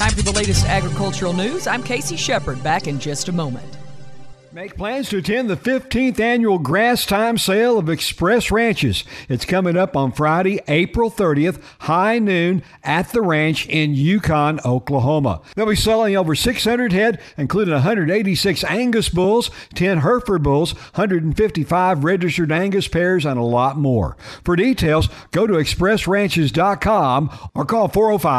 Time for the latest agricultural news. I'm Casey Shepard, back in just a moment. Make plans to attend the 15th annual Grass Time Sale of Express Ranches. It's coming up on Friday, April 30th, high noon at the ranch in Yukon, Oklahoma. They'll be selling over 600 head, including 186 Angus bulls, 10 Hereford bulls, 155 registered Angus pairs, and a lot more. For details, go to expressranches.com or call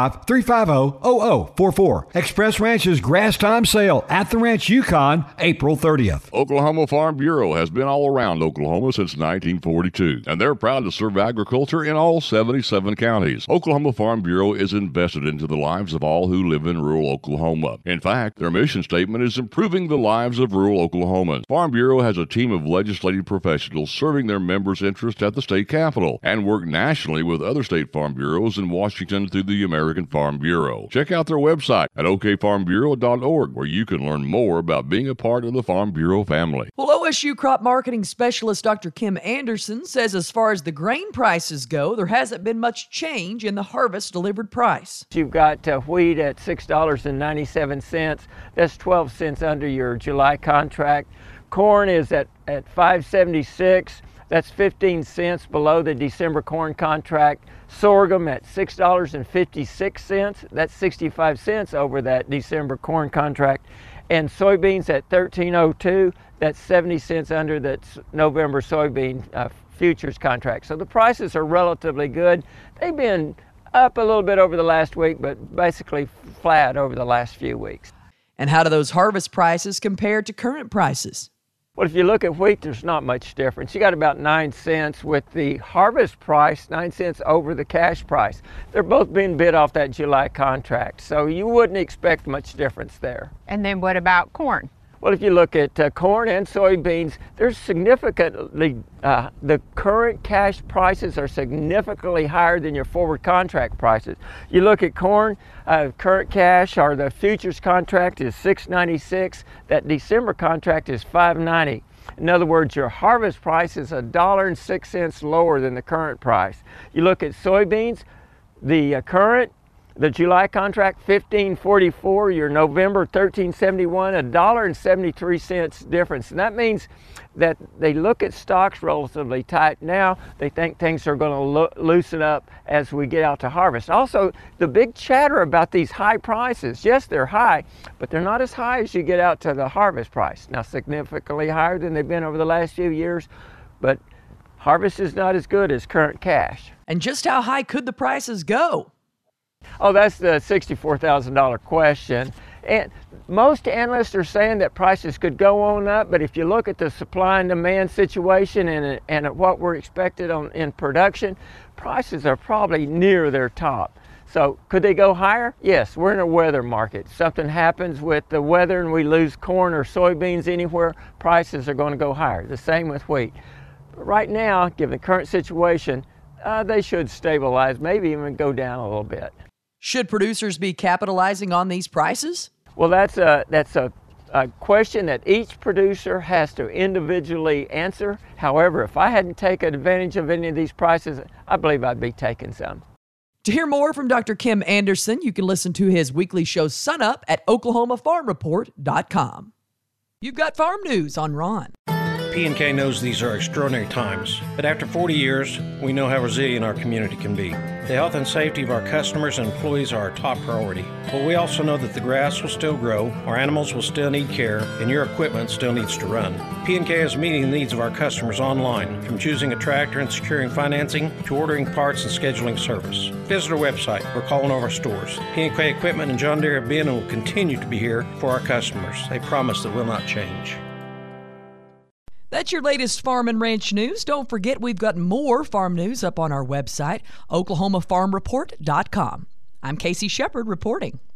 405-350-0044. Express Ranches Grass Time Sale at the ranch Yukon, April 30th. Oklahoma Farm Bureau has been all around Oklahoma since 1942, and they're proud to serve agriculture in all 77 counties. Oklahoma Farm Bureau is invested into the lives of all who live in rural Oklahoma. In fact, their mission statement is improving the lives of rural Oklahomans. Farm Bureau has a team of legislative professionals serving their members' interests at the state capitol and work nationally with other state farm bureaus in Washington through the American Farm Bureau. Check out their website at okfarmbureau.org, where you can learn more about being a part of the Farm Bureau family. Well, OSU crop marketing specialist Dr. Kim Anderson says as far as the grain prices go, there hasn't been much change in the harvest delivered price. You've got wheat at $6.97. That's 12 cents under your July contract. Corn is at $5.76. That's 15 cents below the December corn contract. Sorghum at $6.56. That's 65 cents over that December corn contract. And soybeans at $13.02, that's 70 cents under that November soybean futures contract. So the prices are relatively good. They've been up a little bit over the last week, but basically flat over the last few weeks. And how do those harvest prices compare to current prices? Well, if you look at wheat, there's not much difference. You got about 9 cents with the harvest price, 9 cents over the cash price. They're both being bid off that July contract, so you wouldn't expect much difference there. And then what about corn? Well, if you look at corn and soybeans, there's significantly, the current cash prices are significantly higher than your forward contract prices. You look at corn, current cash or the futures contract is $6.96. That December contract is $5.90. In other words, your harvest price is $1.06 lower than the current price. You look at soybeans, the July contract, $15.44, your November, $13.71, $1.73 difference. And that means that they look at stocks relatively tight now. They think things are going to loosen up as we get out to harvest. Also, the big chatter about these high prices, yes, they're high, but they're not as high as you get out to the harvest price. Now, significantly higher than they've been over the last few years, but harvest is not as good as current cash. And just how high could the prices go? Oh, that's the $64,000 question. And most analysts are saying that prices could go on up, but if you look at the supply and demand situation and at what we're expected in production, prices are probably near their top. So could they go higher? Yes, we're in a weather market. Something happens with the weather and we lose corn or soybeans anywhere, prices are going to go higher. The same with wheat. But right now, given the current situation, they should stabilize, maybe even go down a little bit. Should producers be capitalizing on these prices? Well, that's a question that each producer has to individually answer. However, if I hadn't taken advantage of any of these prices, I believe I'd be taking some. To hear more from Dr. Kim Anderson, you can listen to his weekly show Sun Up at OklahomaFarmReport.com. You've got farm news on Ron. P&K knows these are extraordinary times, but after 40 years, we know how resilient our community can be. The health and safety of our customers and employees are our top priority. But we also know that the grass will still grow, our animals will still need care, and your equipment still needs to run. P&K is meeting the needs of our customers online, from choosing a tractor and securing financing to ordering parts and scheduling service. Visit our website or call one of our stores. P&K Equipment and John Deere have been and will continue to be here for our customers. They promise that will not change. That's your latest farm and ranch news. Don't forget we've got more farm news up on our website, OklahomaFarmReport.com. I'm Casey Shepard reporting.